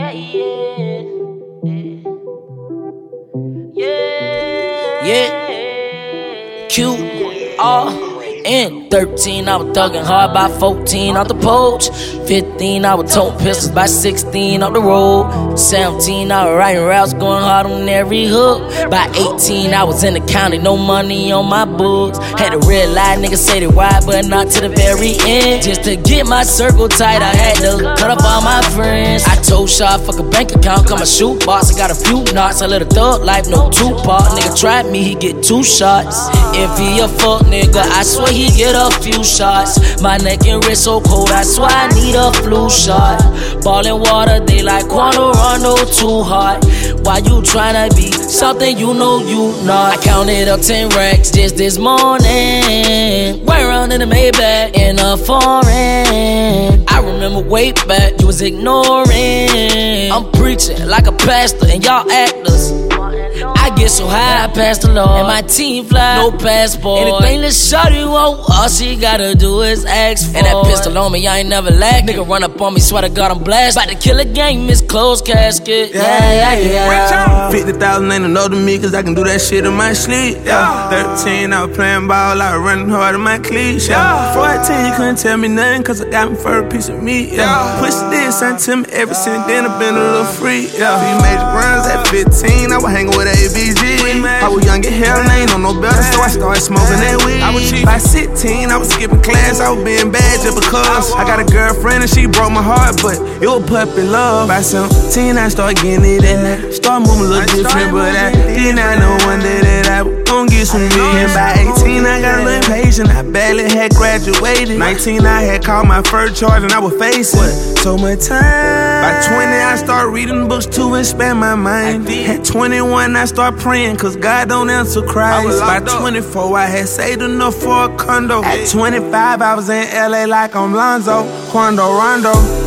Yeah, Q-R-N 13, I was thugging hard by 14 off the porch. 15, I was toting pistols by 16 off the road. 17, I was writing raps, going hard on every hook. By 18, I was in the county, no money on my books. Had to red line, niggas say they ride, but not to the very end. Just to get my circle tight, I had to cut up all my friends. I told Shaw, fuck a bank account, come a shoot box. I got a few knots, I live a thug life, no Tupac. Nigga tried me, he get 2 shots. If he a fuck nigga, I swear he get a few shots. My neck and wrist so cold, I swear I need a flu shot. Ballin' water, they like Quando Rondo too hot. Why you tryna be something you know you not? I counted up 10 racks just this morning. Way around in the Maybach in a foreign. I remember way back, you was ignoring. I'm preaching like a pastor and y'all actors. I get so high, I pass the law. And my team fly, no passport. Anything that shawty want, all she gotta do is ask for. And that pistol on me, I ain't never lack. Nigga run up on me, swear to God I'm blessed. About to kill a gang, miss closed casket. Yeah. 50,000 ain't enough to me, cause I can do that shit in my sleep. 13, I was playing ball, I was running hard in my cleats. 14, you couldn't tell me nothing, cause I got me for a piece of meat. Push this until me ever since then, I've been a little free. Few major runs at 15, I was hanging with ABG. I was young as hell and I ain't on no better, so I started smoking that weed. I was cheap. By 16, I was skipping class, I was being bad just because I got a girlfriend and she broke my heart, but it was puppy love. By 17, I started getting it and I started moving a little different, but I did not know one day that I was gon' get some millions. By 18, I got a little impatient, I barely had graduated. 19, I had called my first charge and I was facing so much time. By 20, I started reading books to expand my mind. At 21, I started praying, cause God don't answer cries. By 24, I had saved enough for a condo. At 25, I was in LA like I'm Lonzo, Quando Rondo.